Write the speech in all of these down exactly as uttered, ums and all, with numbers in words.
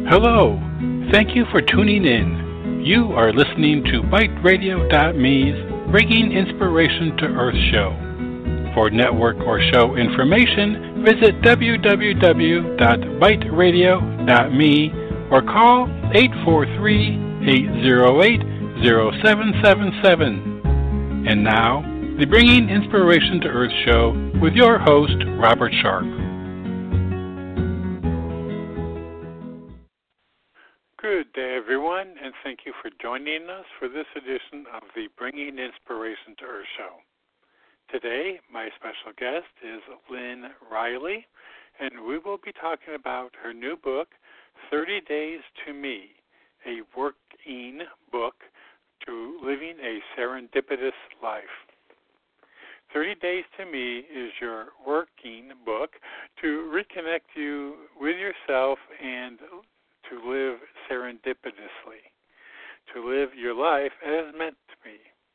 Hello, thank you for tuning in. You are listening to Byte Radio dot me's Bringing Inspiration to Earth show. For network or show information, visit w w w dot byte radio dot me or call eight four three, eight zero eight, zero seven seven seven. And now, the Bringing Inspiration to Earth show with your host, Robert Sharp. Good day, everyone, and thank you for joining us for this edition of the Bringing Inspiration to Earth show. Today, my special guest is Lynn Riley, and we will be talking about her new book, thirty days to Me, a working book to living a serendipitous life. thirty days to Me is your working book to reconnect you with yourself and to live serendipitously, to live your life as meant to be.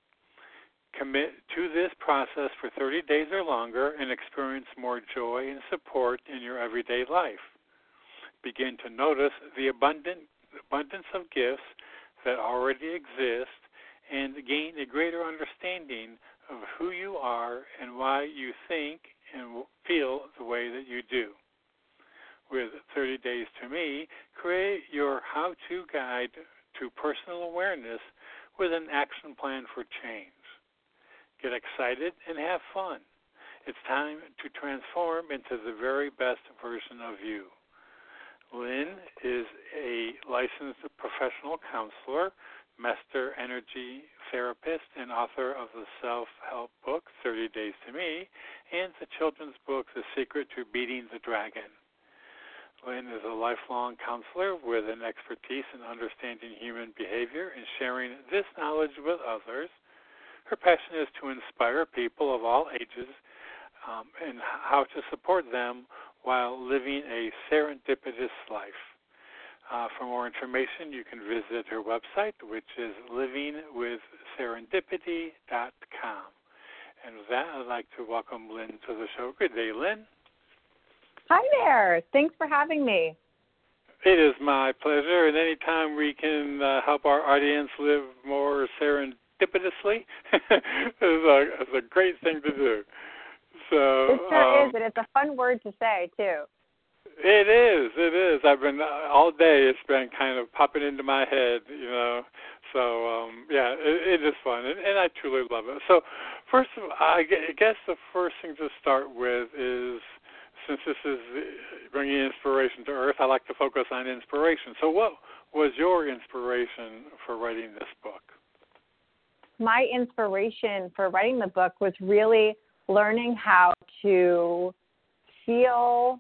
Commit to this process for thirty days or longer and experience more joy and support in your everyday life. Begin to notice the abundant abundance of gifts that already exist and gain a greater understanding of who you are and why you think and feel the way that you do. With thirty days to Me, create your how-to guide to personal awareness with an action plan for change. Get excited and have fun. It's time to transform into the very best version of you. Lynn is a licensed professional counselor, master energy therapist, and author of the self-help book, thirty days to Me, and the children's book, The Secret to Beating the Dragon. Lynn is a lifelong counselor with an expertise in understanding human behavior and sharing this knowledge with others. Her passion is to inspire people of all ages um, and how to support them while living a serendipitous life. Uh, for more information, you can visit her website, which is living with serendipity dot com. And with that, I'd like to welcome Lynn to the show. Good day, Lynn. Hi there. Thanks for having me. It is my pleasure, and anytime we can uh, help our audience live more serendipitously is, a, is a great thing to do. So it sure um, is, and it's a fun word to say, too. It is, it is. I've been, uh, all day it's been kind of popping into my head, you know. So, um, yeah, it, it is fun, and, and I truly love it. So, first of all, I guess the first thing to start with is, since this is bringing inspiration to Earth, I like to focus on inspiration. So what was your inspiration for writing this book? My inspiration for writing the book was really learning how to feel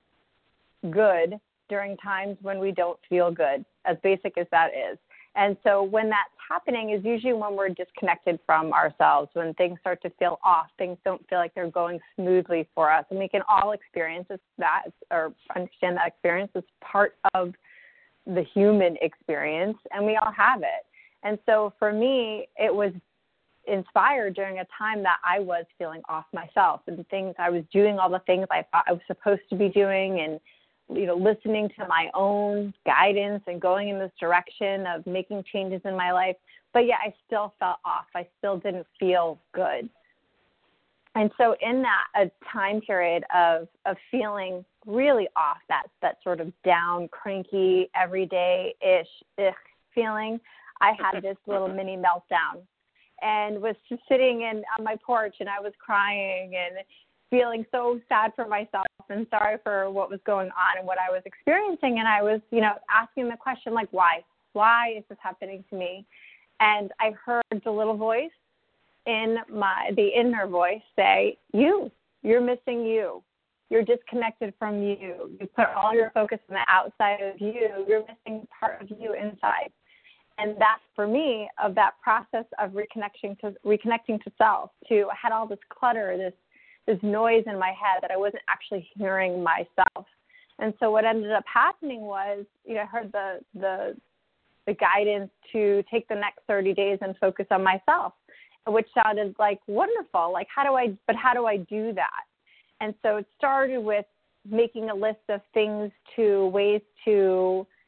good during times when we don't feel good, as basic as that is. And so when that's happening is usually when we're disconnected from ourselves, when things start to feel off, things don't feel like they're going smoothly for us. And we can all experience that or understand that experience as part of the human experience, and we all have it. And so for me, it was inspired during a time that I was feeling off myself and things I was doing all the things I thought I was supposed to be doing and you know, listening to my own guidance and going in this direction of making changes in my life. But yeah, I still felt off. I still didn't feel good. And so in that a time period of, of feeling really off, that, that sort of down, cranky, everyday-ish ugh, feeling, I had this little mini meltdown and was just sitting in on my porch, and I was crying and feeling so sad for myself and sorry for what was going on and what I was experiencing. And I was, you know, asking the question, like, why? Why is this happening to me? And I heard the little voice in my, the inner voice say, you, you're missing you. You're disconnected from you. You put all your focus on the outside of you. You're missing part of you inside. And that's, for me, of that process of reconnecting to reconnecting to self, to I had all this clutter, this this noise in my head that I wasn't actually hearing myself. And so what ended up happening was, you know, I heard the the the guidance to take the next thirty days and focus on myself, which sounded like wonderful. Like, how do I, but how do I do that? And so it started with making a list of things to, ways to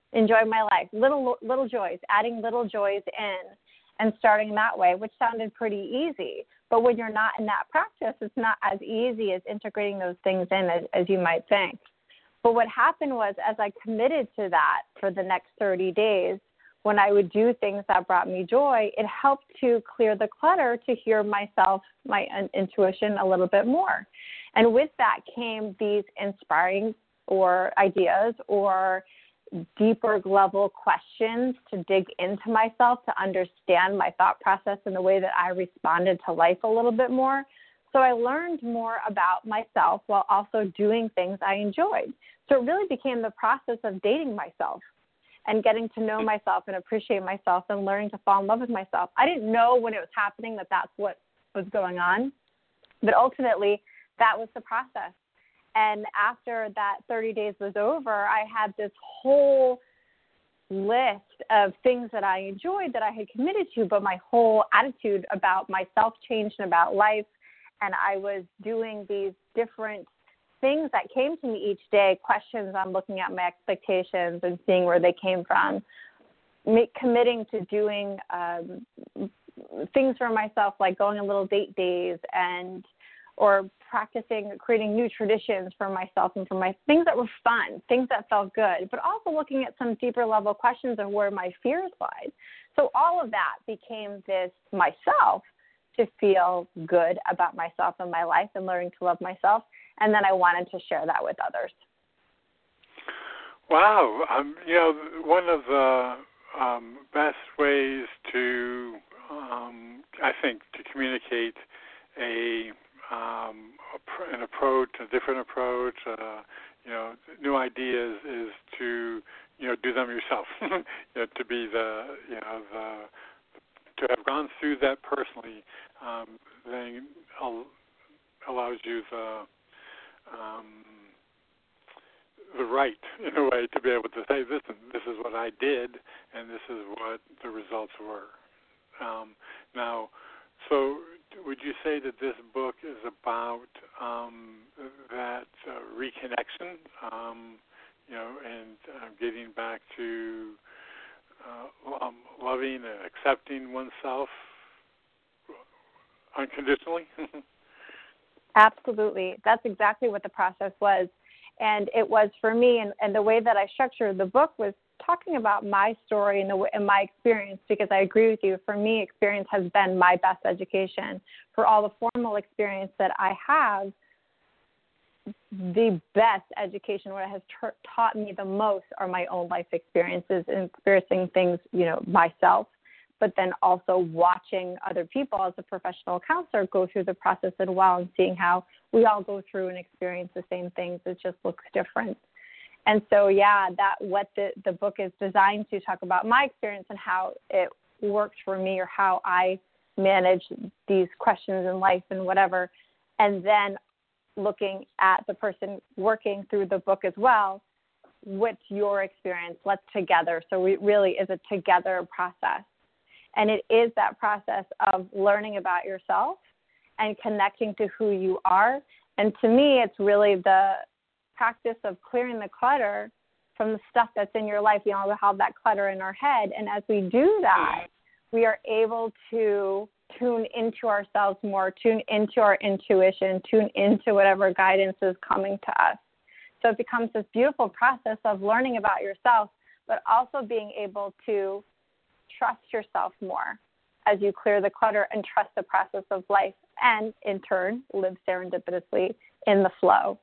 enjoy my life, little little joys, adding little joys in and starting that way, which sounded pretty easy. But when you're not in that practice, it's not as easy as integrating those things in as, as you might think. But what happened was, as I committed to that for the next thirty days, when I would do things that brought me joy, it helped to clear the clutter, to hear myself, my intuition a little bit more. And with that came these inspiring or ideas or deeper level questions to dig into myself, to understand my thought process and the way that I responded to life a little bit more. So I learned more about myself while also doing things I enjoyed. So it really became the process of dating myself and getting to know myself and appreciate myself and learning to fall in love with myself. I didn't know when it was happening that that's what was going on, but ultimately that was the process. And after that thirty days was over, I had this whole list of things that I enjoyed that I had committed to, but my whole attitude about myself changed and about life. And I was doing these different things that came to me each day, questions on looking at my expectations and seeing where they came from, make, committing to doing um, things for myself, like going on little date days and or practicing, creating new traditions for myself and for my things that were fun, things that felt good, but also looking at some deeper level questions of where my fears lied. So all of that became this myself to feel good about myself and my life and learning to love myself. And then I wanted to share that with others. Wow. Um, you know, one of the um, best ways to, um, I think, to communicate a Um, an approach, a different approach, uh, you know, new ideas is to, you know, do them yourself. You know, to be the, you know, the, to have gone through that personally, um, then allows you the, um, the right, in a way, to be able to say, listen, this is what I did, and this is what the results were. Um, now, so would you say that this book is about um, that uh, reconnection, um, you know, and uh, getting back to uh, um, loving and accepting oneself unconditionally? Absolutely. That's exactly what the process was. And it was for me, and, and the way that I structured the book was talking about my story and, the, and my experience, because I agree with you. For me, experience has been my best education. For all the formal experience that I have, the best education, what has t- taught me the most are my own life experiences and experiencing things, you know, myself, but then also watching other people as a professional counselor go through the process as well and seeing how we all go through and experience the same things. It just looks different. And so, yeah, that what the, the book is designed to talk about my experience and how it works for me or how I manage these questions in life and whatever, and then looking at the person working through the book as well. What's your experience? Let's together. So it really is a together process. And it is that process of learning about yourself and connecting to who you are. And to me, it's really the practice of clearing the clutter from the stuff that's in your life. We all have that clutter in our head. And as we do that, we are able to tune into ourselves more, tune into our intuition, tune into whatever guidance is coming to us. So it becomes this beautiful process of learning about yourself, but also being able to trust yourself more as you clear the clutter and trust the process of life and, in turn, live serendipitously in the flow.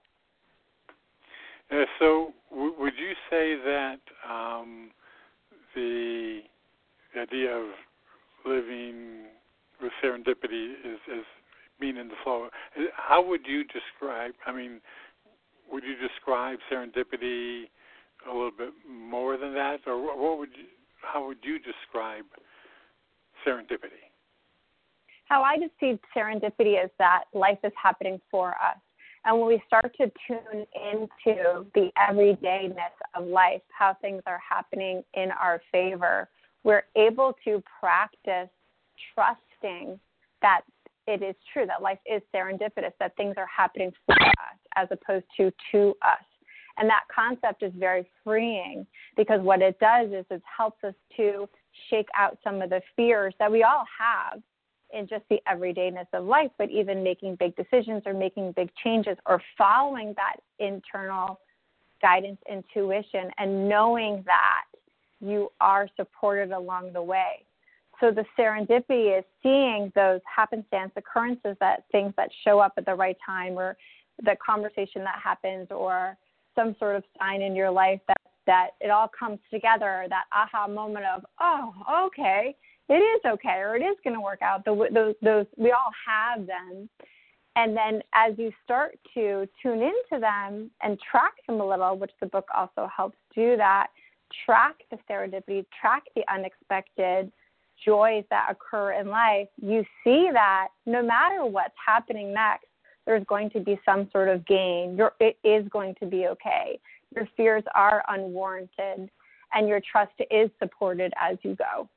Uh, so w- would you say that um, the idea of living with serendipity is, is being in the flow, how would you describe, I mean, would you describe serendipity a little bit more than that? Or what would you, how would you describe serendipity? How I just see serendipity is that life is happening for us. And when we start to tune into the everydayness of life, how things are happening in our favor, we're able to practice trusting that it is true, that life is serendipitous, that things are happening for us as opposed to to us. And that concept is very freeing because what it does is it helps us to shake out some of the fears that we all have in just the everydayness of life, but even making big decisions or making big changes or following that internal guidance, intuition, and knowing that you are supported along the way. So the serendipity is seeing those happenstance occurrences, that things that show up at the right time, or the conversation that happens, or some sort of sign in your life that, that it all comes together, that aha moment of, oh, okay, it is okay, or it is going to work out. The, those, those, we all have them. And then as you start to tune into them and track them a little, which the book also helps do that, track the serendipity, track the unexpected joys that occur in life, you see that no matter what's happening next, there's going to be some sort of gain. You're, it is going to be okay. Your fears are unwarranted, and your trust is supported as you go.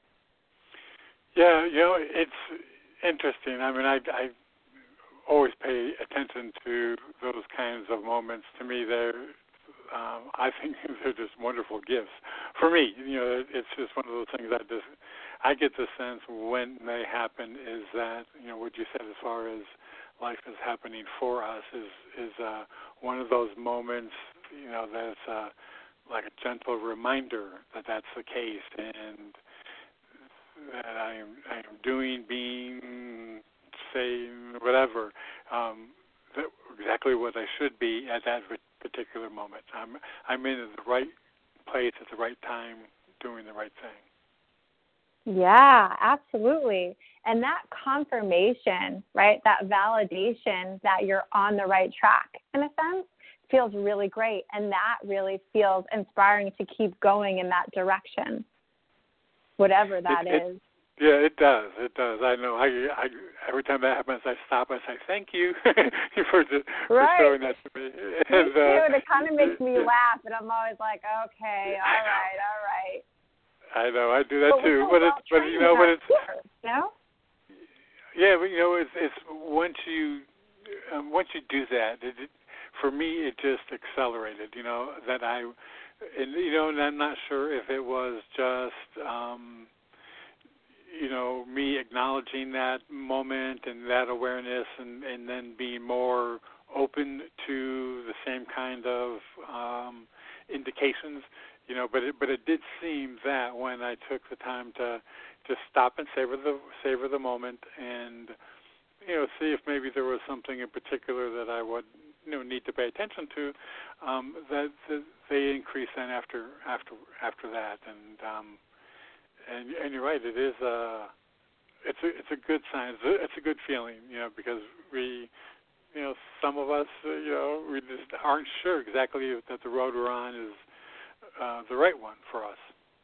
Yeah, you know, it's interesting. I mean, I, I always pay attention to those kinds of moments. To me, they're Um, I think they're just wonderful gifts for me. You know, it's just one of those things that just I get the sense when they happen is that, you know, what you said as far as life is happening for us is is uh, one of those moments, you know, that's uh, like a gentle reminder that that's the case, and that I am I am doing, being, saying, whatever, um, that exactly what I should be at that particular moment. I'm I'm in the right place at the right time, doing the right thing. Yeah, absolutely. And that confirmation, right, that validation that you're on the right track, in a sense, feels really great. And that really feels inspiring to keep going in that direction, whatever that it, is. It, yeah, it does. It does. I know. I, I every time that happens, I stop and say, thank you for, the, right. for showing that to me. Me and, too. Uh, and it kind of makes me laugh, and I'm always like, okay, all right, all right. I know. I do that but too. But it's, but you know, but it's, fears, you know? yeah, but you know, it's, it's once you, um, once you do that, it, it, for me, it just accelerated. You know that I, and you know, and I'm not sure if it was just. Um, you know, me acknowledging that moment and that awareness, and, and then being more open to the same kind of um, indications, you know, but it, but it did seem that when I took the time to just stop and savor the savor the moment, and you know, see if maybe there was something in particular that I would, you know, need to pay attention to, um, that, that they increased then after after after that, and um, And, and you're right. It is a, it's a, it's a good sign. It's a, it's a good feeling, you know, because we, you know, some of us, uh, you know, we just aren't sure exactly that the road we're on is uh, the right one for us.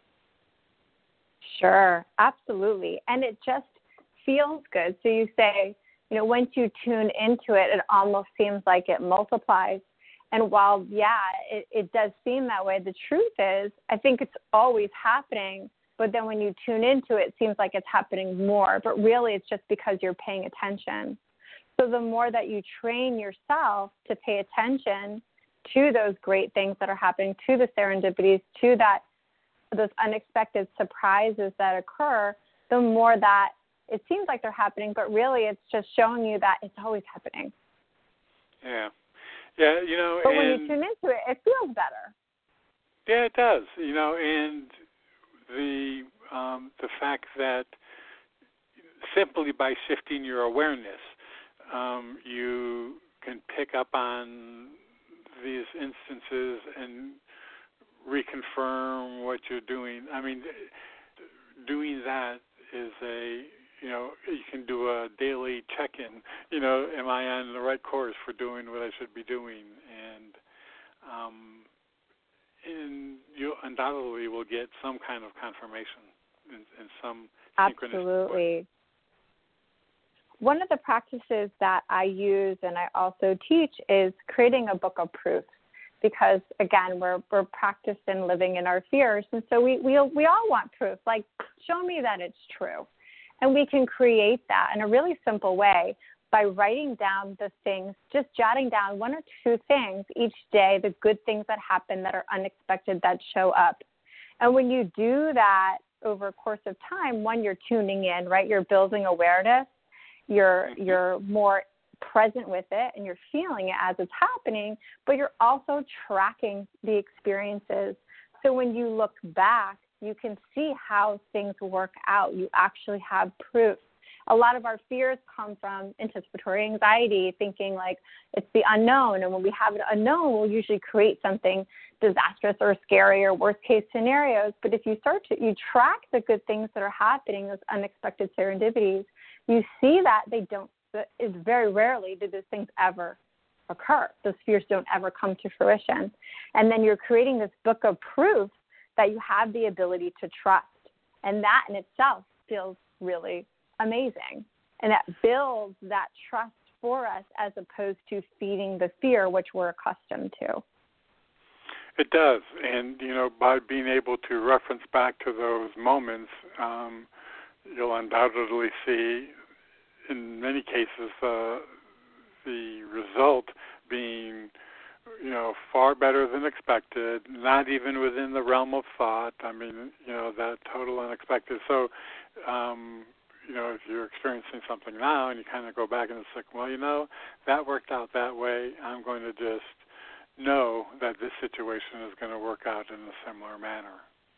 Sure, absolutely, and it just feels good. So you say, you know, once you tune into it, it almost seems like it multiplies. And while, yeah, it, it does seem that way, the truth is, I think it's always happening. But then when you tune into it, it seems like it's happening more. But really, it's just because you're paying attention. So the more that you train yourself to pay attention to those great things that are happening, to the serendipities, to that those unexpected surprises that occur, the more that it seems like they're happening. But really, it's just showing you that it's always happening. Yeah. Yeah, you know. But and, when you tune into it, it feels better. Yeah, it does. You know, and the um, the fact that simply by shifting your awareness, um, you can pick up on these instances and reconfirm what you're doing. I mean, doing that is a, you know, you can do a daily check-in. You know, am I on the right course for doing what I should be doing? And um, and you undoubtedly will get some kind of confirmation in, in some Absolutely. Way. One of the practices that I use and I also teach is creating a book of proofs, because again, we're we're practiced in living in our fears, and so we we we all want proof. Like, show me that it's true, and we can create that in a really simple way. by writing down the things, just jotting down one or two things each day, the good things that happen that are unexpected that show up. And when you do that over a course of time, one, you're tuning in, right? You're building awareness. You're you're more present with it, and you're feeling it as it's happening, but you're also tracking the experiences. So when you look back, you can see how things work out. You actually have proof. A lot of our fears come from anticipatory anxiety, thinking like it's the unknown. And when we have an unknown, we'll usually create something disastrous or scary or worst case scenarios. But if you start to, you track the good things that are happening, those unexpected serendipities, you see that they don't, it's very rarely do those things ever occur. Those fears don't ever come to fruition. And then you're creating this book of proof that you have the ability to trust. And that in itself feels really amazing. And that builds that trust for us as opposed to feeding the fear, which we're accustomed to. It does. And, you know, by being able to reference back to those moments, um, you'll undoubtedly see, in many cases, uh, the result being, you know, far better than expected, not even within the realm of thought. I mean, you know, that total unexpected. So, um, you know, if you're experiencing something now and you kind of go back and it's like, well, you know, that worked out that way. I'm going to just know that this situation is going to work out in a similar manner.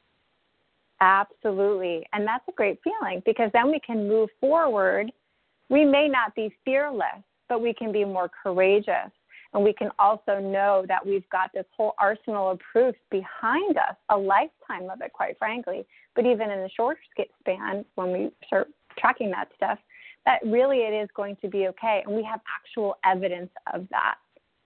Absolutely. And that's a great feeling because then we can move forward. We may not be fearless, but we can be more courageous. And we can also know that we've got this whole arsenal of proofs behind us, a lifetime of it, quite frankly. But even in a short span, when we start tracking that stuff, that really it is going to be okay. And we have actual evidence of that.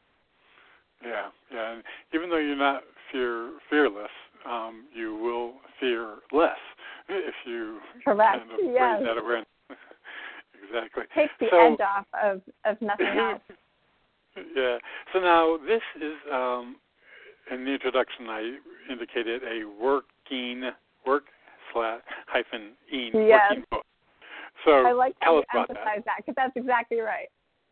Yeah, yeah. And even though you're not fear fearless, um, you will fear less if you Correct. kind of yes. raise that awareness. Exactly. Take the so, edge off of, of nothing else. Yeah. So now this is, um, in the introduction, I indicated a working, work slash hyphen een, yes. working book. So I like tell how us you about emphasize that. because that, that's exactly right.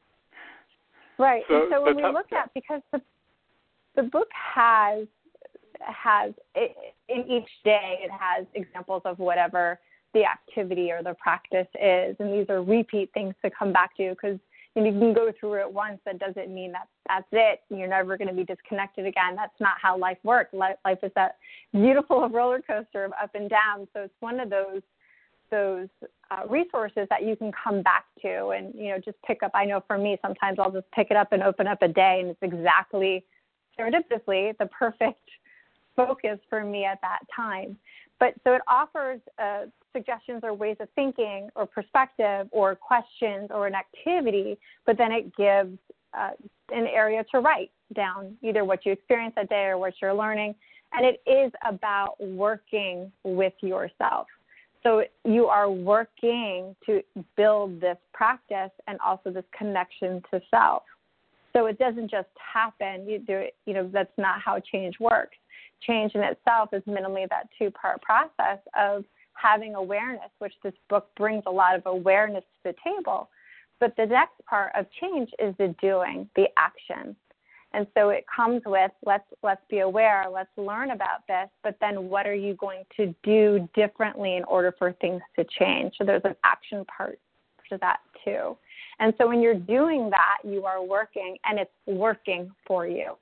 Right. So, and so when so we tell, look at, because the the book has, has it, in each day, it has examples of whatever the activity or the practice is. And these are repeat things to come back to because you can go through it once. That doesn't mean that that's it. You're never going to be disconnected again. That's not how life works. Life is that beautiful roller coaster of up and down. So it's one of those those uh, resources that you can come back to and, you know, just pick up. I know for me, sometimes I'll just pick it up and open up a day, and it's exactly serendipitously the perfect focus for me at that time. But so it offers uh, suggestions or ways of thinking or perspective or questions or an activity, but then it gives uh, an area to write down either what you experienced that day or what you're learning. And it is about working with yourself. So you are working to build this practice and also this connection to self. So it doesn't just happen. You do it, you know, that's not how change works. Change in itself is minimally that two-part process of having awareness, which this book brings a lot of awareness to the table. But the next part of change is the doing, the action. And so it comes with, let's let's be aware, let's learn about this, but then what are you going to do differently in order for things to change? So there's an action part to that too. And so when you're doing that, you are working, and it's working for you.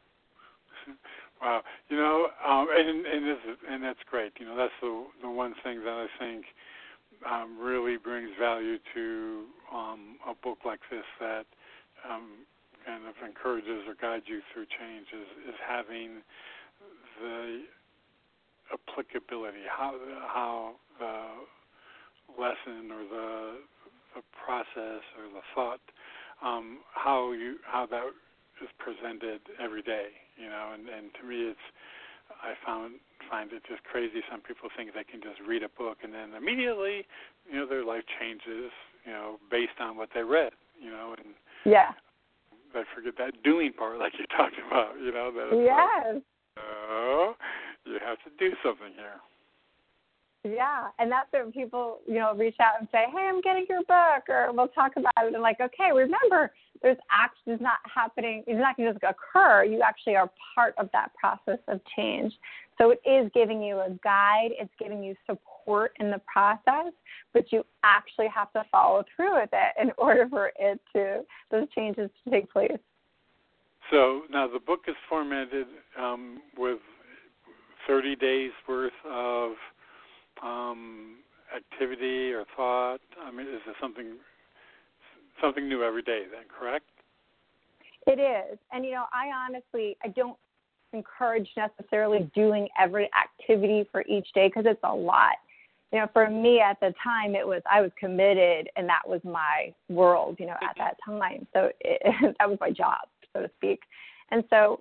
Wow, you know, um, and and, this is, and that's great. You know, that's the the one thing that I think um, really brings value to um, a book like this that um, kind of encourages or guides you through change is, is having the applicability, how how the lesson or the the process or the thought, um, how you how that is presented every day, you know, and, and to me it's, I found find it just crazy. Some people think they can just read a book and then immediately, you know, their life changes, you know, based on what they read, you know, and yeah. I forget that doing part like you talked about, you know, that it's yes. like, oh, you have to do something here. Yeah, and that's when people, you know, reach out and say, hey, I'm getting your book, or we'll talk about it. And like, okay, remember, there's action is not happening. It's not going to just occur. You actually are part of that process of change. So it is giving you a guide. It's giving you support in the process, but you actually have to follow through with it in order for it to, those changes to take place. So now the book is formatted um, with thirty days worth of um, activity or thought. I mean, is there something something new every day then, correct? It is. And, you know, I honestly, I don't encourage necessarily doing every activity for each day because it's a lot. You know, for me at the time, it was, I was committed and that was my world, you know, at that time. So it, that was my job, so to speak. And so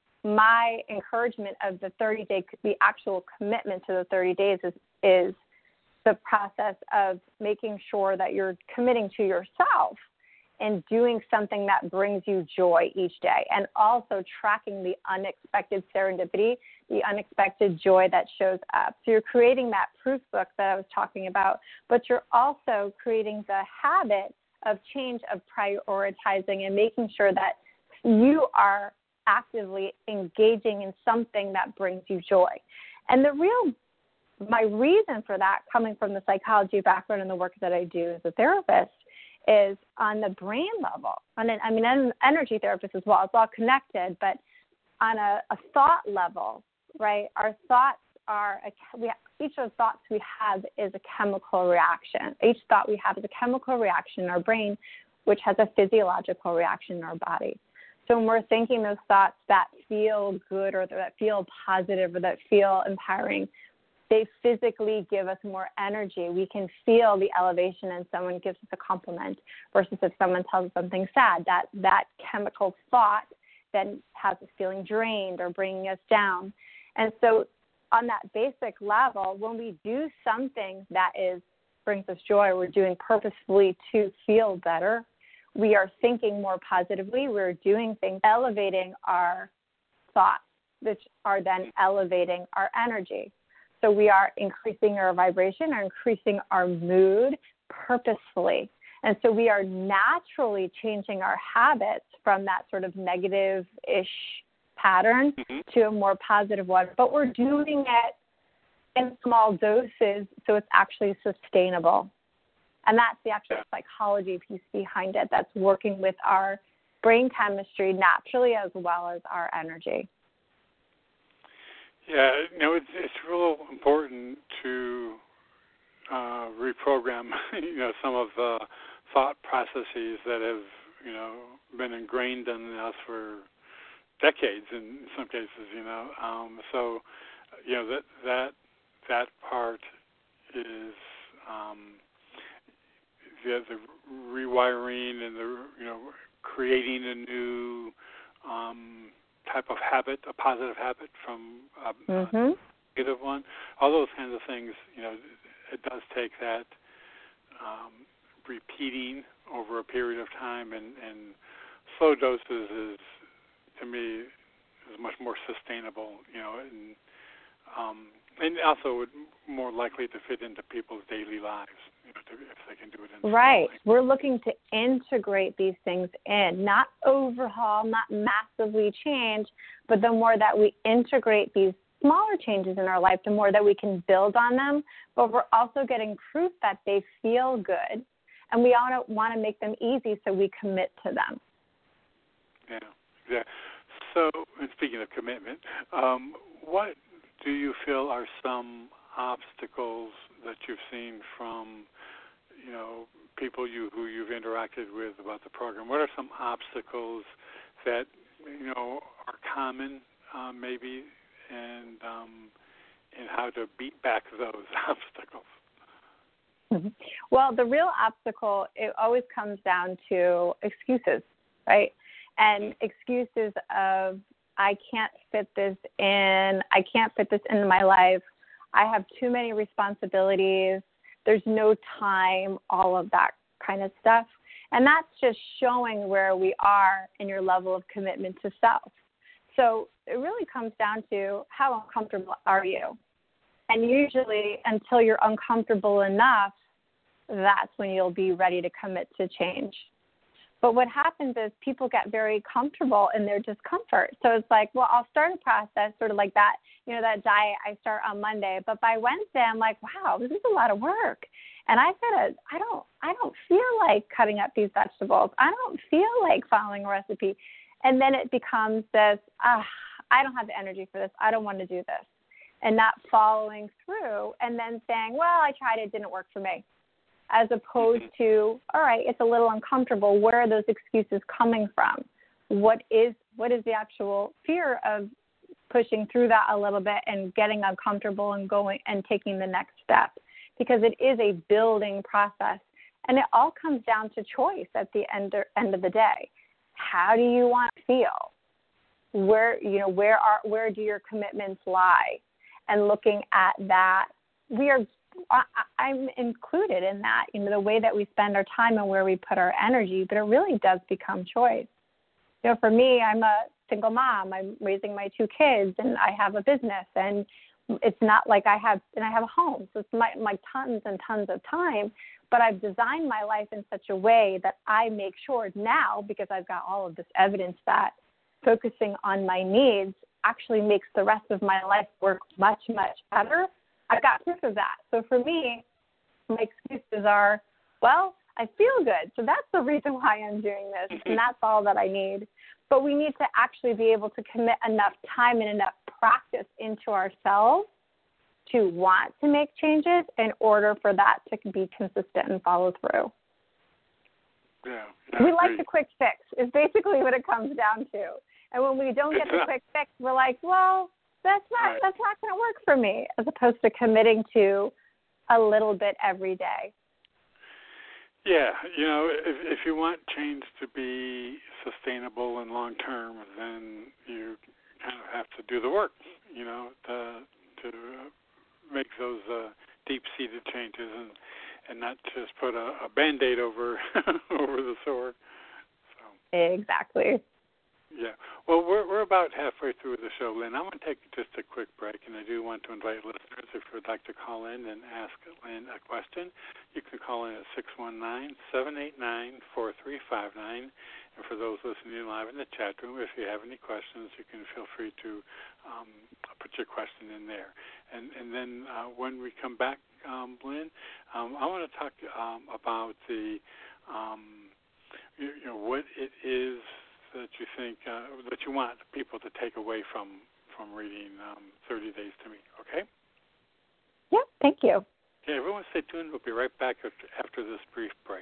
my encouragement of the thirty day, the actual commitment to the thirty days is, is the process of making sure that you're committing to yourself and doing something that brings you joy each day, and also tracking the unexpected serendipity, the unexpected joy that shows up. So you're creating that proof book that I was talking about, but you're also creating the habit of change, of prioritizing and making sure that you are actively engaging in something that brings you joy. And the real, my reason for that, coming from the psychology background and the work that I do as a therapist, is on the brain level. On an, I mean, I'm an energy therapist as well. It's all connected, but on a, a thought level, right? Our thoughts are, a, we, each of the thoughts we have is a chemical reaction. Each thought we have is a chemical reaction in our brain, which has a physiological reaction in our body. So when we're thinking those thoughts that feel good or that feel positive or that feel empowering, they physically give us more energy. We can feel the elevation and someone gives us a compliment versus if someone tells us something sad. That that chemical thought then has us feeling drained or bringing us down. And so on that basic level, when we do something that is brings us joy, we're doing purposefully to feel better, we are thinking more positively, we're doing things, elevating our thoughts, which are then elevating our energy. So we are increasing our vibration or increasing our mood purposefully. And so we are naturally changing our habits from that sort of negative-ish pattern mm-hmm. to a more positive one. But we're doing it in small doses so it's actually sustainable. And that's the actual psychology piece behind it that's working with our brain chemistry naturally as well as our energy. Yeah, you know, it's it's real important to uh, reprogram, you know, some of the thought processes that have, you know, been ingrained in us for decades in some cases, you know. Um, so, you know, that that that part is um, the, the rewiring and the, you know, creating a new um, type of habit, a positive habit from a, mm-hmm. a negative one. All those kinds of things, you know, it does take that um, repeating over a period of time, and, and slow doses is, to me, is much more sustainable, you know, and um, and also would more likely to fit into people's daily lives, you know, to, if they can do it in right. We're looking to integrate these things in, not overhaul, not massively change, but the more that we integrate these smaller changes in our life, the more that we can build on them, but we're also getting proof that they feel good, and we all want to make them easy, so we commit to them. Yeah, yeah. So, and speaking of commitment, um, what do you feel are some obstacles that you've seen from, you know, people you who you've interacted with about the program? What are some obstacles that, you know, are common, uh, maybe, and um, and how to beat back those obstacles? Mm-hmm. Well, the real obstacle, it always comes down to excuses, right? And excuses of, I can't fit this in, I can't fit this into my life, I have too many responsibilities, there's no time, all of that kind of stuff. And that's just showing where we are in your level of commitment to self. So it really comes down to how uncomfortable are you? And usually until you're uncomfortable enough, that's when you'll be ready to commit to change. But what happens is people get very comfortable in their discomfort. So it's like, well, I'll start a process sort of like that, you know, that diet I start on Monday. But by Wednesday, I'm like, wow, this is a lot of work. And I've got to, I don't, I don't feel like cutting up these vegetables. I don't feel like following a recipe. And then it becomes this, ah, I don't have the energy for this. I don't want to do this. And not following through and then saying, well, I tried, it didn't work for me. As opposed to, all right, it's a little uncomfortable. Where are those excuses coming from? What is what is the actual fear of pushing through that a little bit and getting uncomfortable and going and taking the next step? Because it is a building process, and it all comes down to choice at the end end of the day. How do you want to feel? Where you know where are where do your commitments lie? And looking at that, we are. I, I'm included in that, you know, the way that we spend our time and where we put our energy, but it really does become choice. You know, for me, I'm a single mom. I'm raising my two kids, and I have a business, and it's not like I have, and I have a home, so it's my, my tons and tons of time, but I've designed my life in such a way that I make sure now, because I've got all of this evidence that focusing on my needs actually makes the rest of my life work much, much better. I've got proof of that. So for me, my excuses are, well, I feel good, so that's the reason why I'm doing this, and that's all that I need. But we need to actually be able to commit enough time and enough practice into ourselves to want to make changes in order for that to be consistent and follow through. Yeah, we like the quick fix is basically what it comes down to. And when we don't get the quick fix, we're like, well, that's not right. that's not going to work for me, as opposed to committing to a little bit every day. Yeah, you know, if, if you want change to be sustainable and long term, then you kind of have to do the work, you know, to, to make those uh, deep-seated changes and, and not just put a, a Band-Aid over over the sore. So. Exactly. Yeah. Well, we're we're about halfway through the show, Lynn. I'm going to take just a quick break, and I do want to invite listeners, if you would like to call in and ask Lynn a question, you can call in at six one nine, seven eight nine, four three five nine. And for those listening live in the chat room, if you have any questions, you can feel free to um, put your question in there. And and then uh, when we come back, um, Lynn, um, I want to talk um, about the, um, you, you know, what it is that you think, uh, that you want people to take away from, from reading um, thirty Days to Me, okay? Yep, thank you. Okay, everyone stay tuned. We'll be right back after, after this brief break.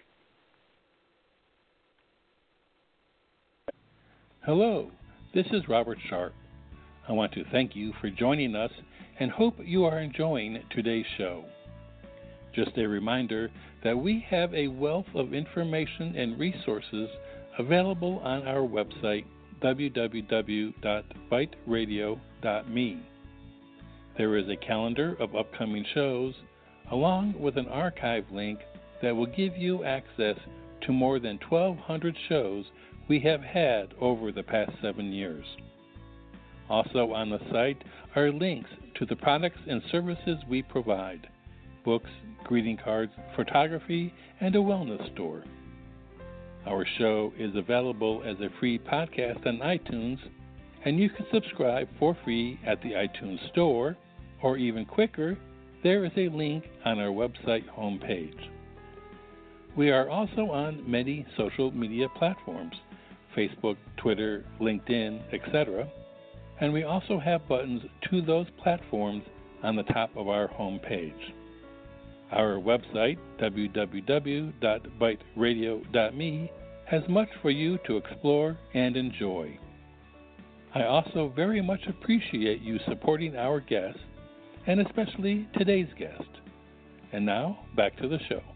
Hello, this is Robert Sharp. I want to thank you for joining us and hope you are enjoying today's show. Just a reminder that we have a wealth of information and resources available on our website, w w w dot byte radio dot me. There is a calendar of upcoming shows, along with an archive link that will give you access to more than twelve hundred shows we have had over the past seven years. Also on the site are links to the products and services we provide, books, greeting cards, photography, and a wellness store. Our show is available as a free podcast on iTunes, and you can subscribe for free at the iTunes Store, or even quicker, there is a link on our website homepage. We are also on many social media platforms, Facebook, Twitter, LinkedIn, et cetera, and we also have buttons to those platforms on the top of our homepage. Our website, w w w dot byte radio dot me, has much for you to explore and enjoy. I also very much appreciate you supporting our guests, and especially today's guest. And now, back to the show.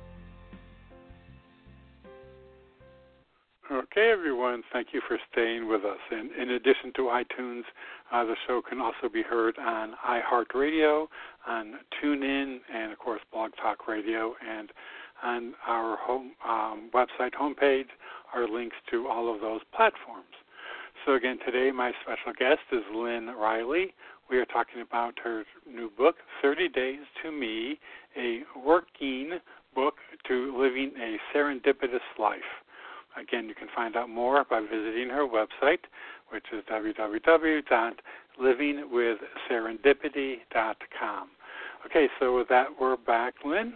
Okay, everyone, thank you for staying with us. And in addition to iTunes, uh, the show can also be heard on iHeartRadio, on TuneIn, and, of course, Blog Talk Radio. And on our home um, website homepage are links to all of those platforms. So, again, today my special guest is Lynn Riley we are talking about her new book, thirty days to Me, a working book to living a serendipitous life. Again, you can find out more by visiting her website, which is w w w dot living with serendipity dot com. Okay, so with that, we're back. Lynn?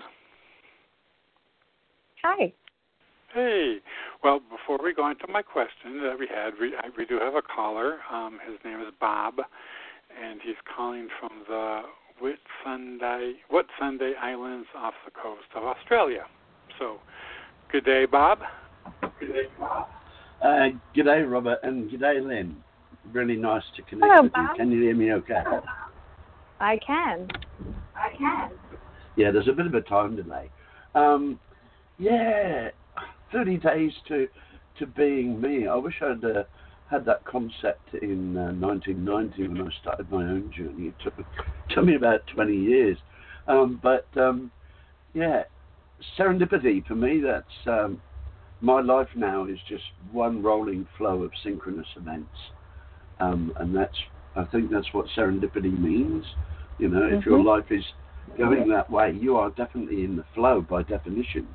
Hi. Hey. Well, before we go into my question that we had, we, I, we do have a caller. Um, his name is Bob, and he's calling from the Whitsunday, Whitsunday Islands off the coast of Australia. So, good day, Bob. Good day, Bob. Uh, good day, Robert, and good day, Lynn. Really nice to connect Hello, with Bob. you. Can you hear me okay? I can. I can. Yeah, there's a bit of a time delay. Um, yeah, thirty days to to being me. I wish I'd uh, had that concept in uh, nineteen ninety when I started my own journey. It took, took me about twenty years. Um, but, um, yeah, serendipity, for me, that's... Um, my life now is just one rolling flow of synchronous events. Um, and that's, I think that's what serendipity means. You know, mm-hmm. If your life is going that way, you are definitely in the flow by definition.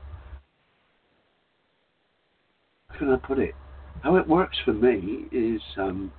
How can I put it? How it works for me is um,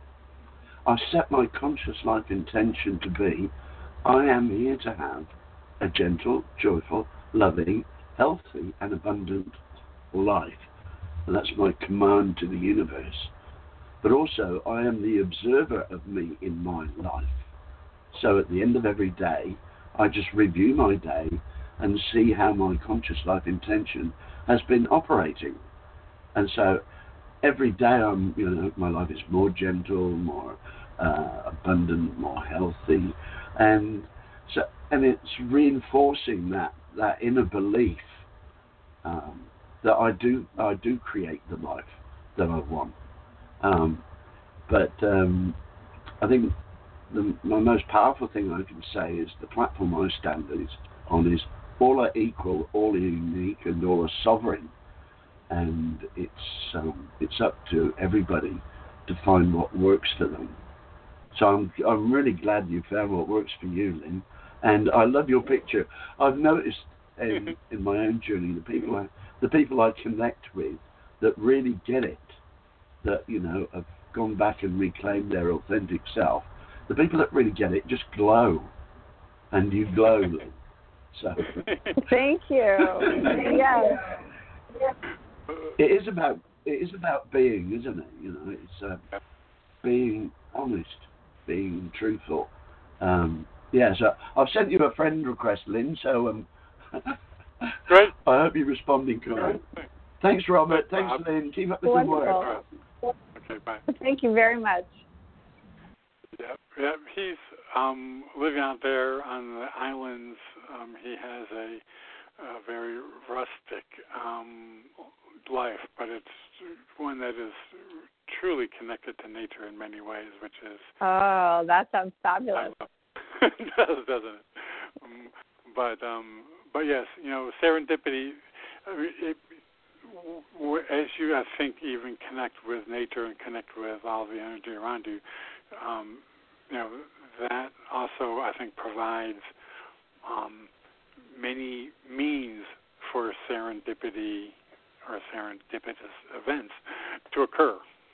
I set my conscious life intention to be, I am here to have a gentle, joyful, loving, healthy, and abundant life. And that's my command to the universe. But also, I am the observer of me in my life. So at the end of every day, I just review my day and see how my conscious life intention has been operating. And so every day, I'm, you know, my life is more gentle, more uh, abundant, more healthy, and so, and it's reinforcing that that inner belief um, that I do I do create the life that I want. Um, but um, I think the, my most powerful thing I can say is the platform I stand is, on is all are equal, all are unique, and all are sovereign. And it's um, it's up to everybody to find what works for them. So I'm I'm really glad you found what works for you, Lynn. And I love your picture. I've noticed in, in my own journey the people I, the people I connect with that really get it, that you know have gone back and reclaimed their authentic self. The people that really get it just glow, and you glow, Lynn. So thank you. Yes. It is about it is about being, isn't it? You know, it's uh, being honest, being truthful. Um, yeah, so I've sent you a friend request, Lynn. So um, Great. I hope you're responding correctly. Thanks, Robert. Thanks, Lynn. Keep up the good work. Okay, bye. Thank you very much. Yeah, yeah. He's um, living out there on the islands. Um, he has a, a very rustic um, life, but it's one that is truly connected to nature in many ways, which is... Oh, that sounds fabulous. It does, doesn't it? Um, but, um, but yes, you know, serendipity, it, w- as you, I think, even connect with nature and connect with all the energy around you, um, you know, that also, I think, provides um, many means for serendipity or serendipitous events to occur.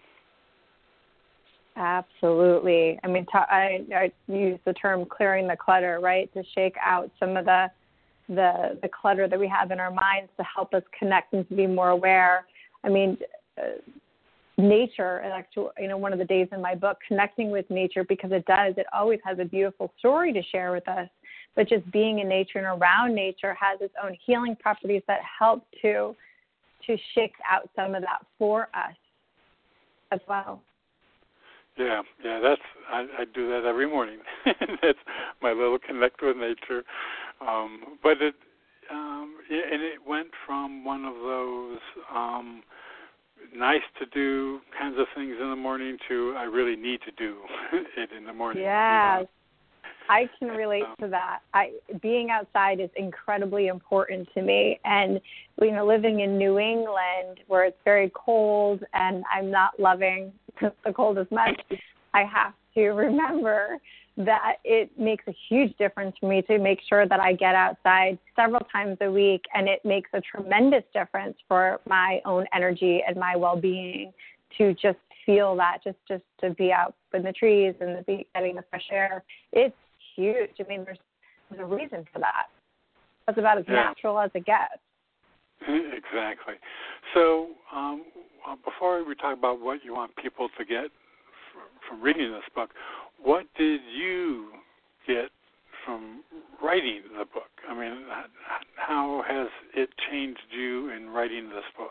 Absolutely. I mean, t- I, I use the term clearing the clutter, right, to shake out some of the, the the clutter that we have in our minds to help us connect and to be more aware. I mean, uh, nature, and actually, you know, one of the days in my book, connecting with nature, because it does, it always has a beautiful story to share with us. But just being in nature and around nature has its own healing properties that help to to shake out some of that for us as well. Yeah, yeah, that's I, I do that every morning. That's my little connect with nature. Um, but it um, and it went from one of those um, nice to do kinds of things in the morning to I really need to do it in the morning. Yes. You know? I can relate to that. I, being outside is incredibly important to me. And, you know, living in New England where it's very cold and I'm not loving the cold as much, I have to remember that it makes a huge difference for me to make sure that I get outside several times a week, and it makes a tremendous difference for my own energy and my well-being to just feel that, just, just to be out in the trees and the be, getting the fresh air. It's huge. I mean, there's, there's a reason for that. It's about as yeah. natural as it gets. Exactly. So um, before we talk about what you want people to get from, from reading this book, what did you get from writing the book? I mean, how has it changed you in writing this book?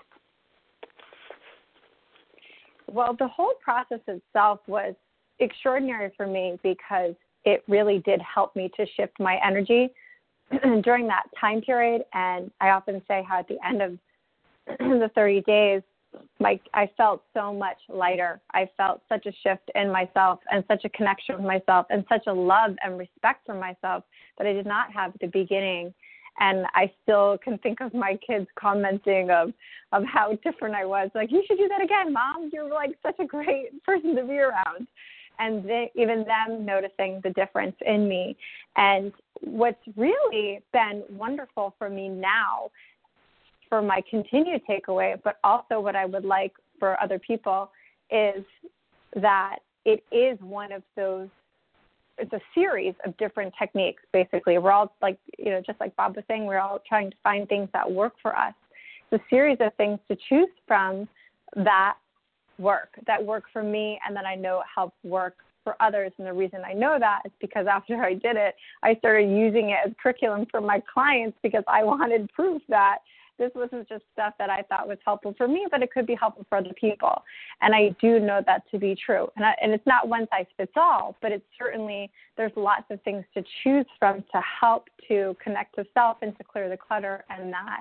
Well, the whole process itself was extraordinary for me because it really did help me to shift my energy during that time period. And I often say how at the end of the thirty days, my, I felt so much lighter. I felt such a shift in myself and such a connection with myself and such a love and respect for myself that I did not have at the beginning. And I still can think of my kids commenting of, of how different I was. Like, you should do that again, Mom. You're like such a great person to be around. And they, even them noticing the difference in me. And what's really been wonderful for me now, for my continued takeaway, but also what I would like for other people, is that it is one of those, it's a series of different techniques, basically. We're all, like, you know, just like Bob was saying, we're all trying to find things that work for us. It's a series of things to choose from that work, that work for me and that I know help work for others. And the reason I know that is because after I did it, I started using it as curriculum for my clients because I wanted proof that this wasn't just stuff that I thought was helpful for me, but it could be helpful for other people. And I do know that to be true. And, I, and it's not one size fits all, but it's certainly, there's lots of things to choose from to help to connect to self and to clear the clutter, and that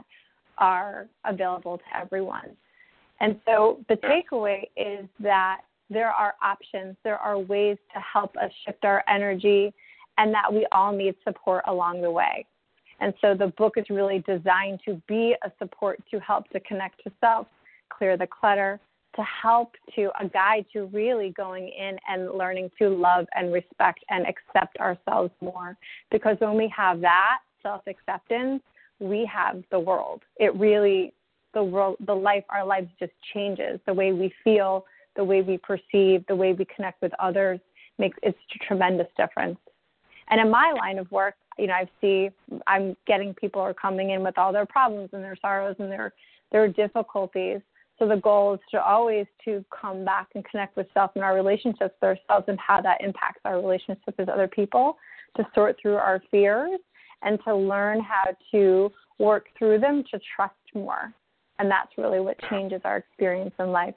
are available to everyone. And so the takeaway is that there are options, there are ways to help us shift our energy, and that we all need support along the way. And so the book is really designed to be a support to help to connect to self, clear the clutter, to help to a guide to really going in and learning to love and respect and accept ourselves more. Because when we have that self-acceptance, we have the world. It really, the world, the life, our lives just changes. The way we feel, the way we perceive, the way we connect with others makes it's a tremendous difference. And in my line of work, you know, I see I'm getting people are coming in with all their problems and their sorrows and their, their difficulties. So the goal is to always to come back and connect with self and our relationships with ourselves and how that impacts our relationship with other people, to sort through our fears and to learn how to work through them, to trust more. And that's really what changes our experience in life.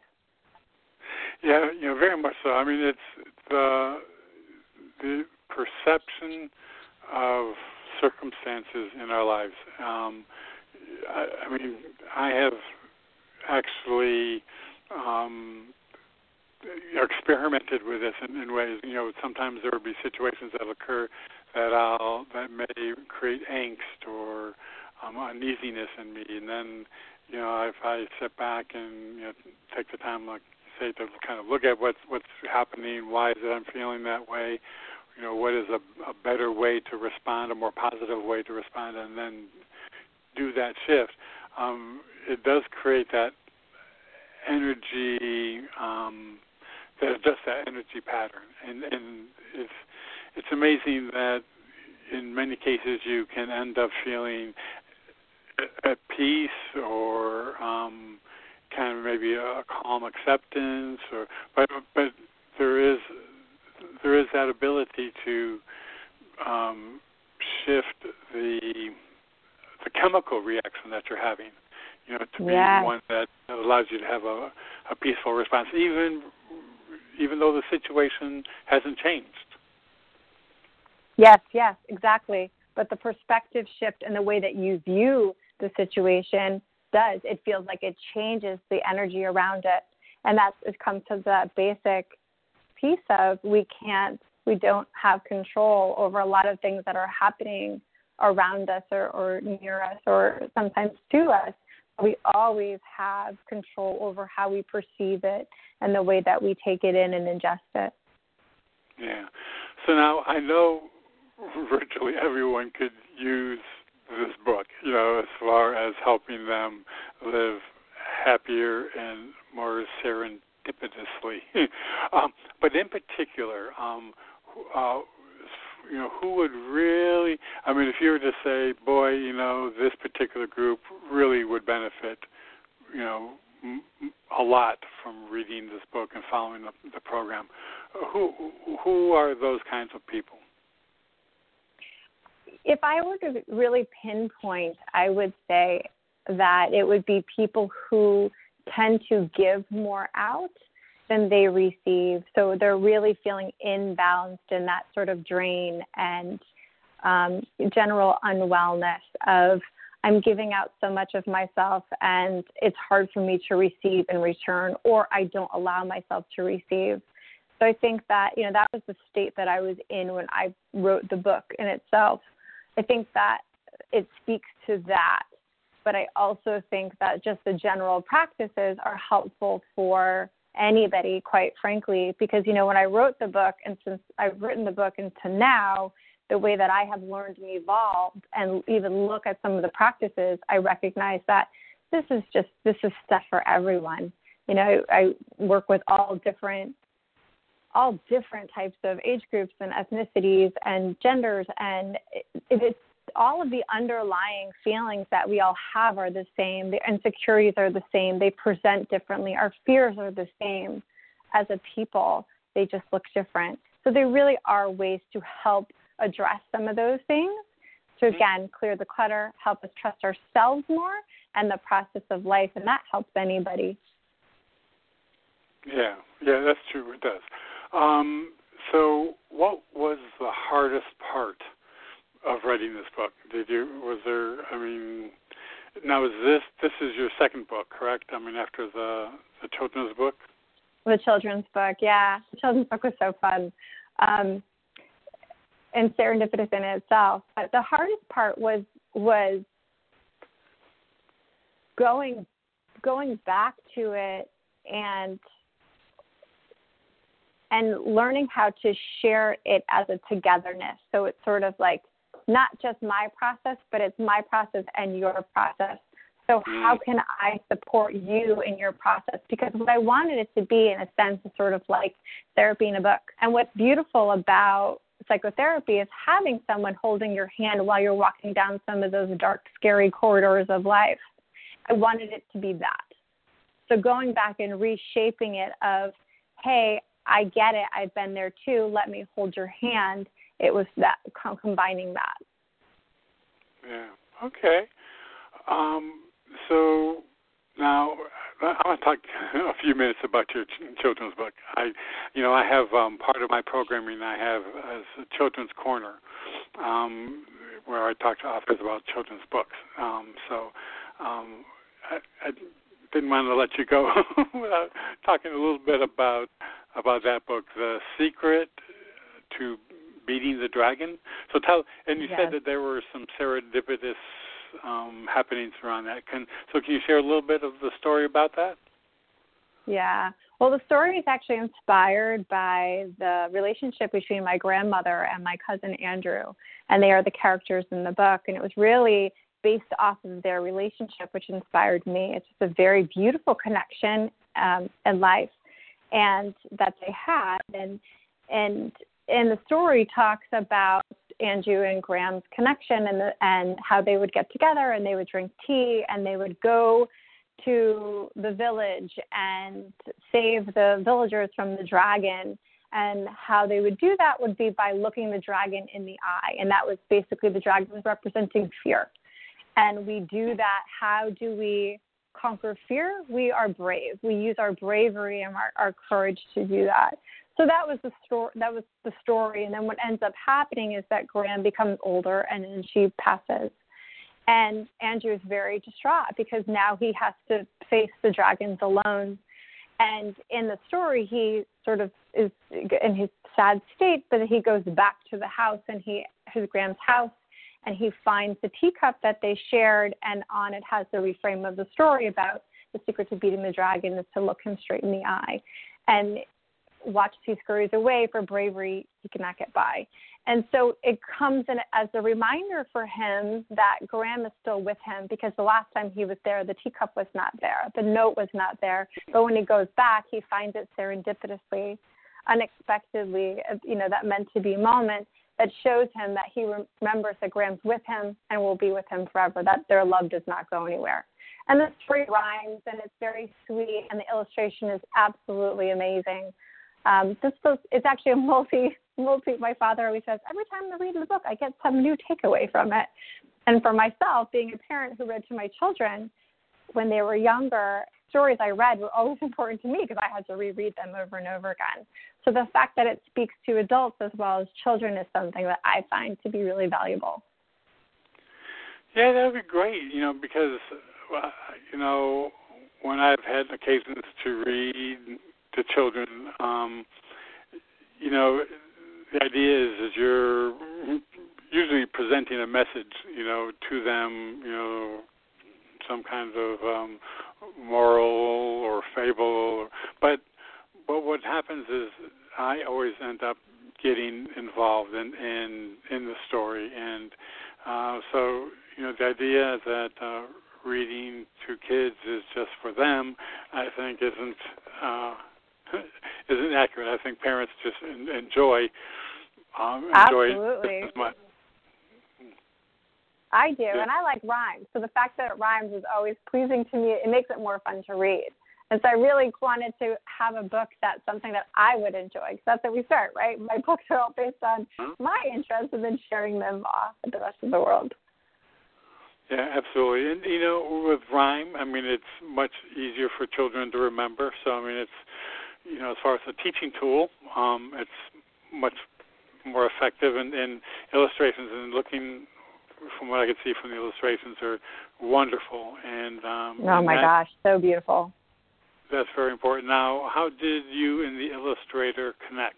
Yeah, you know, very much so. I mean, it's the the perception of circumstances in our lives. Um, I, I mean, I have actually um, experimented with this in, in ways. You know, sometimes there will be situations that occur that I'll that may create angst or um, uneasiness in me, and then, you know, if I sit back and, you know, take the time, like you say, to kind of look at what's what's happening, why is it I'm feeling that way. You know, what is a, a better way to respond, a more positive way to respond, and then do that shift. Um, it does create that energy, um, that just that energy pattern, and and it's it's amazing that in many cases you can end up feeling at peace or um, kind of maybe a calm acceptance, or but but there is. There is that ability to um, shift the the chemical reaction that you're having, you know, to yes. be one that allows you to have a, a peaceful response, even even though the situation hasn't changed. Yes, yes, exactly. But the perspective shift and the way that you view the situation does. It feels like it changes the energy around it, and that's it comes to that basic piece of we can't, we don't have control over a lot of things that are happening around us or, or near us or sometimes to us. We always have control over how we perceive it and the way that we take it in and ingest it. Yeah. So now I know virtually everyone could use this book, you know, as far as helping them live happier and more serendipitously. um, but in particular, um, uh, you know, who would really, I mean, if you were to say, boy, you know, this particular group really would benefit, you know, m- a lot from reading this book and following the, the program, who who are those kinds of people? If I were to really pinpoint, I would say that it would be people who tend to give more out than they receive. So they're really feeling imbalanced in that sort of drain and um, general unwellness of, I'm giving out so much of myself and it's hard for me to receive in return, or I don't allow myself to receive. So I think that, you know, that was the state that I was in when I wrote the book in itself. I think that it speaks to that, but I also think that just the general practices are helpful for anybody, quite frankly, because, you know, when I wrote the book, and since I've written the book into now, the way that I have learned and evolved and even look at some of the practices, I recognize that this is just, this is stuff for everyone. You know, I work with all different all different types of age groups and ethnicities and genders, and it, it's all of the underlying feelings that we all have are the same. The insecurities are the same. They present differently. Our fears are the same as a people. They just look different. So there really are ways to help address some of those things to, again, clear the clutter, help us trust ourselves more and the process of life, and that helps anybody. Yeah, yeah, that's true. It does. Um, so what was the hardest part of writing this book? Did you, was there, I mean, now is this, this is your second book, correct? I mean, after the, the children's book? The children's book, yeah. The children's book was so fun um, and serendipitous in itself. But the hardest part was, was going, going back to it and and learning how to share it as a togetherness. So it's sort of like not just my process, but it's my process and your process. So how can I support you in your process? Because what I wanted it to be, in a sense, is sort of like therapy in a book. And what's beautiful about psychotherapy is having someone holding your hand while you're walking down some of those dark, scary corridors of life. I wanted it to be that. So going back and reshaping it of, hey, I get it. I've been there too. Let me hold your hand. It was that combining that. Yeah. Okay. Um, so now I want to talk a few minutes about your ch- children's book. I, you know, I have um, part of my programming I have as a children's corner, um, where I talk to authors about children's books. Um, so um, I, I didn't want to let you go without talking a little bit about about that book, The Secret to Beating the Dragon. So tell, and you yes. said that there were some serendipitous um, happenings around that. Can, so can you share a little bit of the story about that? Yeah. Well, the story is actually inspired by the relationship between my grandmother and my cousin Andrew, and they are the characters in the book. And it was really based off of their relationship, which inspired me. It's just a very beautiful connection um, in life. And that they had, and and and the story talks about Andrew and Graham's connection, and the, and how they would get together, and they would drink tea, and they would go to the village and save the villagers from the dragon. And how they would do that would be by looking the dragon in the eye, and that was basically the dragon was representing fear. And we do that. How do we conquer fear? We are brave. We use our bravery and our, our courage to do that. So that was the story. That was the story. And then what ends up happening is that Graham becomes older, and then she passes. And Andrew is very distraught because now he has to face the dragons alone. And in the story, he sort of is in his sad state, but he goes back to the house, and he his Graham's house. And he finds the teacup that they shared, and on it has the reframe of the story about the secret to beating the dragon is to look him straight in the eye. And watches he scurries away for bravery he cannot get by. And so it comes in as a reminder for him that Graham is still with him, because the last time he was there, the teacup was not there, the note was not there. But when he goes back, he finds it serendipitously, unexpectedly, you know, that meant to be moment that shows him that he remembers that Graham's with him and will be with him forever, that their love does not go anywhere. And the story rhymes, and it's very sweet, and the illustration is absolutely amazing. Um, this was, it's actually a multi, multi, my father always says, every time I read the book, I get some new takeaway from it. And for myself, being a parent who read to my children when they were younger, stories I read were always important to me because I had to reread them over and over again. So the fact that it speaks to adults as well as children is something that I find to be really valuable. Yeah, that would be great, you know, because, uh, you know, when I've had occasions to read to children, um, you know, the idea is, is you're usually presenting a message, you know, to them, you know, some kind of um, moral or fable. But but what happens is I always end up getting involved in in, in the story, and uh, so you know the idea that uh, reading to kids is just for them, I think isn't uh, isn't accurate. I think parents just enjoy um, enjoy Absolutely. it as much. I do, Yeah. and I like rhymes. So the fact that it rhymes is always pleasing to me. It makes it more fun to read. And so I really wanted to have a book that's something that I would enjoy, because that's how we start, right? My books are all based on my interests and then sharing them off with the rest of the world. Yeah, absolutely. And, you know, with rhyme, I mean, it's much easier for children to remember. So, I mean, it's, you know, as far as a teaching tool, um, it's much more effective in, in illustrations, and looking from what I could see from the illustrations are wonderful. And um, oh, my that, gosh, so beautiful. That's very important. Now, how did you and the illustrator connect?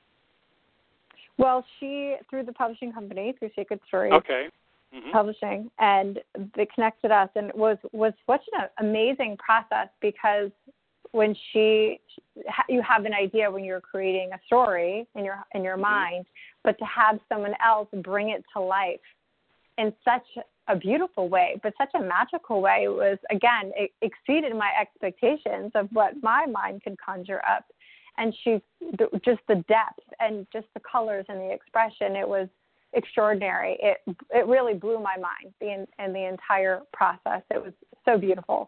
Well, she, through the publishing company, through Sacred Stories okay. mm-hmm. Publishing, and they connected us, and it was, was such an amazing process, because when she, you have an idea when you're creating a story in your in your mm-hmm. mind, but to have someone else bring it to life in such a beautiful way, but such a magical way, it was, again, it exceeded my expectations of what my mind could conjure up. And she, just the depth and just the colors and the expression, it was extraordinary. It it really blew my mind, the and the entire process. It was so beautiful.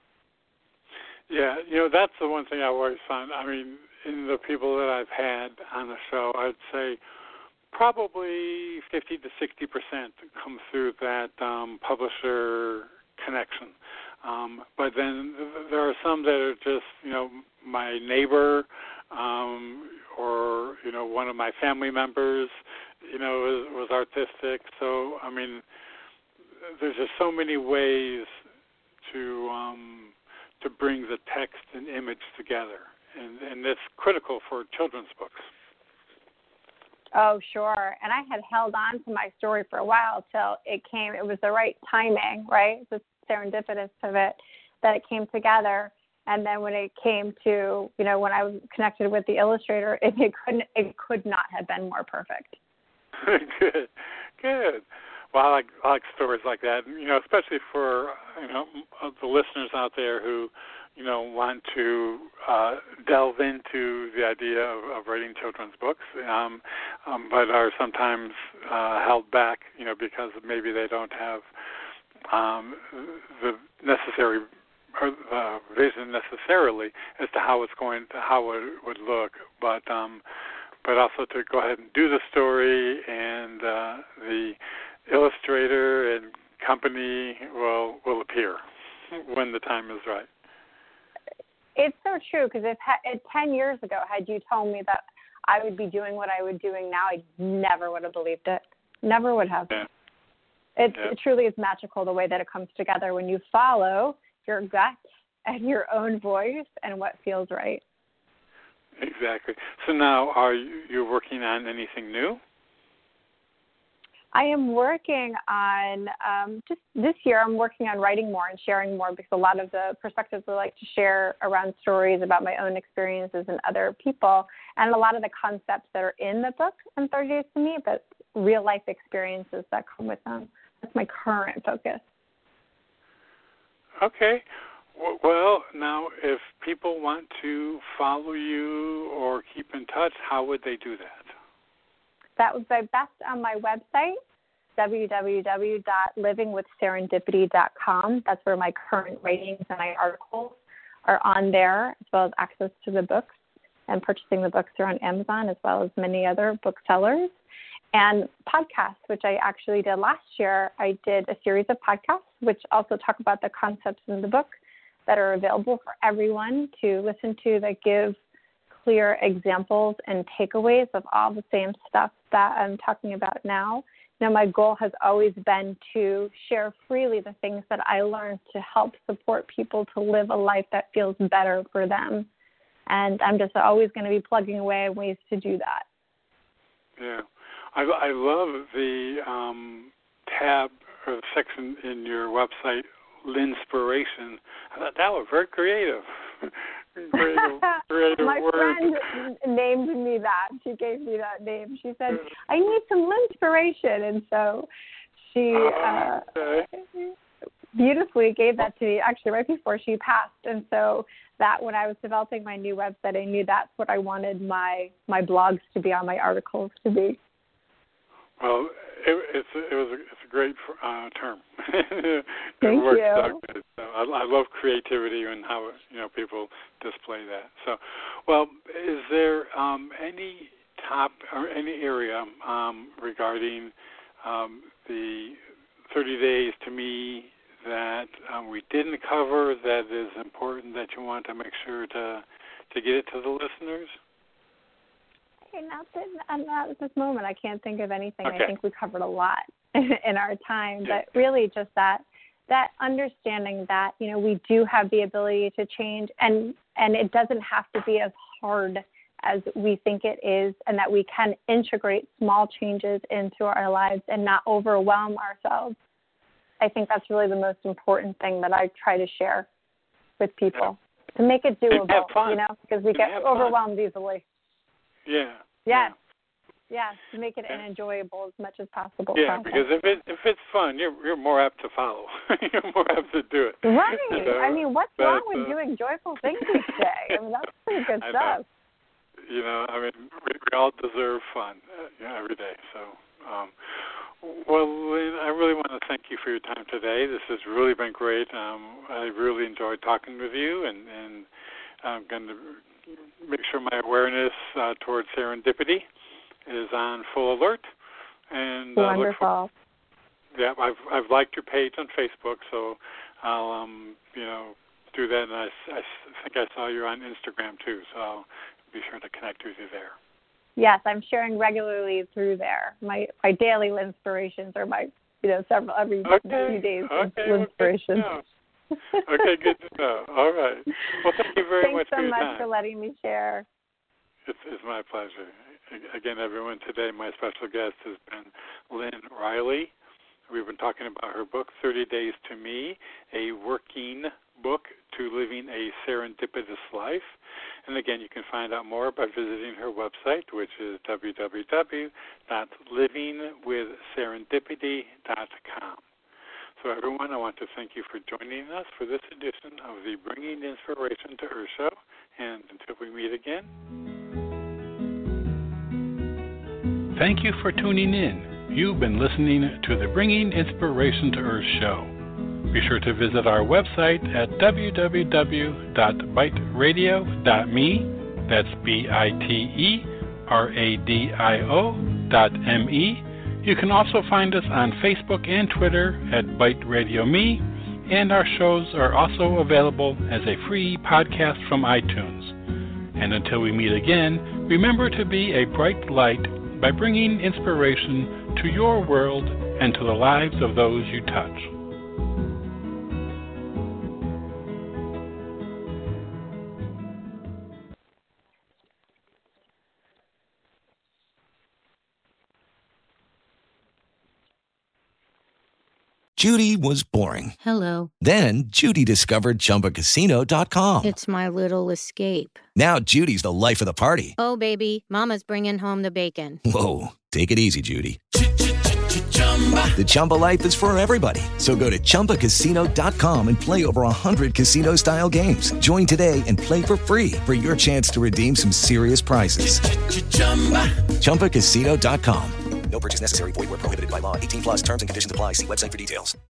Yeah, you know, that's the one thing I always found. I mean, in the people that I've had on the show, I'd say probably fifty to sixty percent come through that um, publisher connection. Um, but then there are some that are just, you know, my neighbor um, or, you know, one of my family members, you know, was, was artistic. So, I mean, there's just so many ways to um, to bring the text and image together. And, and that's critical for children's books. Oh, sure. And I had held on to my story for a while till it came, it was the right timing, right? The serendipitous of it, that it came together. And then when it came to, you know, when I was connected with the illustrator, it, it couldn't, it could not have been more perfect. Good, good. Well, I like, I like stories like that, you know, especially for, you know, the listeners out there who, you know, want to uh, delve into the idea of, of writing children's books, um, um, but are sometimes uh, held back, you know, because maybe they don't have um, the necessary or uh, vision necessarily as to how it's going to, how it would look, but um, but also to go ahead and do the story, and uh, the illustrator and company will will appear when the time is right. It's so true, because if, if ten years ago, had you told me that I would be doing what I was doing now, I never would have believed it. Never would have. Yeah. It's, yeah. It truly is magical the way that it comes together when you follow your gut and your own voice and what feels right. Exactly. So now, are you you're working on anything new? I am working on, um, just this year, I'm working on writing more and sharing more because a lot of the perspectives I like to share around stories about my own experiences and other people, and a lot of the concepts that are in the book in thirty Days to Me, but real life experiences that come with them. That's my current focus. Okay. Well, now, if people want to follow you or keep in touch, how would they do that? That would be best on my website, w w w dot living with serendipity dot com. That's where my current ratings and my articles are on there, as well as access to the books, and purchasing the books are on Amazon, as well as many other booksellers. And podcasts, which I actually did last year. I did a series of podcasts, which also talk about the concepts in the book that are available for everyone to listen to, that give clear examples and takeaways of all the same stuff that I'm talking about now. Now, my goal has always been to share freely the things that I learned to help support people to live a life that feels better for them. And I'm just always going to be plugging away at ways to do that. Yeah. I, I love the um, tab or section in your website, Linspiration. I thought that was very creative. creative, creative My word. friend named me that. She gave me that name. She said, I need some Linspiration. And so she uh, okay. beautifully gave that to me, actually, right before she passed. And so that when I was developing my new website, I knew that's what I wanted my, my blogs to be on, my articles to be. Well, it, it's a, it was a, it's a great uh, term. it Thank works you. out good. So I, I love creativity and how you know people display that. So, well, is there um, any top or any area um, regarding um, the thirty Days to Me that um, we didn't cover that is important that you want to make sure to to get it to the listeners? Okay, not, that, not at this moment. I can't think of anything. Okay. I think we covered a lot in our time, but really just that that understanding that, you know, we do have the ability to change, and, and it doesn't have to be as hard as we think it is, and that we can integrate small changes into our lives and not overwhelm ourselves. I think that's really the most important thing that I try to share with people, yeah. to make it doable, you know, because we get overwhelmed fun. easily. Yeah. Yes. Yeah. To make it yeah. enjoyable as much as possible. Yeah, process. Because if it if it's fun, you're you're more apt to follow. You're more apt to do it. Right. You know? I mean, what's but, wrong with uh, doing joyful things each day? I mean, that's pretty good I stuff. Know. You know, I mean, we, we all deserve fun, uh, you know, every day. So, um, well, Lynn, I really want to thank you for your time today. This has really been great. Um, I really enjoyed talking with you, and and I'm going to make sure my awareness uh, towards serendipity is on full alert. And uh, wonderful. Look for, yeah, I've I've liked your page on Facebook, so I'll um you know do that. And I, I think I saw you on Instagram too, so I'll be sure to connect with you there. Yes, I'm sharing regularly through there. My my daily inspirations are my you know several every okay. few days okay. inspirations. Well, okay, good to know. All right. Well, thank you very Thanks much so for your much time. for letting me share. It's, it's my pleasure. Again, everyone, today my special guest has been Lynn Riley. We've been talking about her book, thirty Days to Me, a working book to living a serendipitous life. And again, you can find out more by visiting her website, which is w w w dot living with serendipity dot com. So everyone, I want to thank you for joining us for this edition of the Bringing Inspiration to Earth show. And until we meet again. Thank you for tuning in. You've been listening to the Bringing Inspiration to Earth show. Be sure to visit our website at w w w dot bite radio dot me. That's B I T E R A D I O dot M E. You can also find us on Facebook and Twitter at Bite Radio Me, and our shows are also available as a free podcast from iTunes. And until we meet again, remember to be a bright light by bringing inspiration to your world and to the lives of those you touch. Judy was boring. Hello. Then Judy discovered Chumba Casino dot com. It's my little escape. Now Judy's the life of the party. Oh, baby, mama's bringing home the bacon. Whoa, take it easy, Judy. The Chumba life is for everybody. So go to Chumba Casino dot com and play over one hundred casino-style games. Join today and play for free for your chance to redeem some serious prizes. Chumba Casino dot com. No purchase necessary. Void where prohibited by law. eighteen plus terms and conditions apply. See website for details.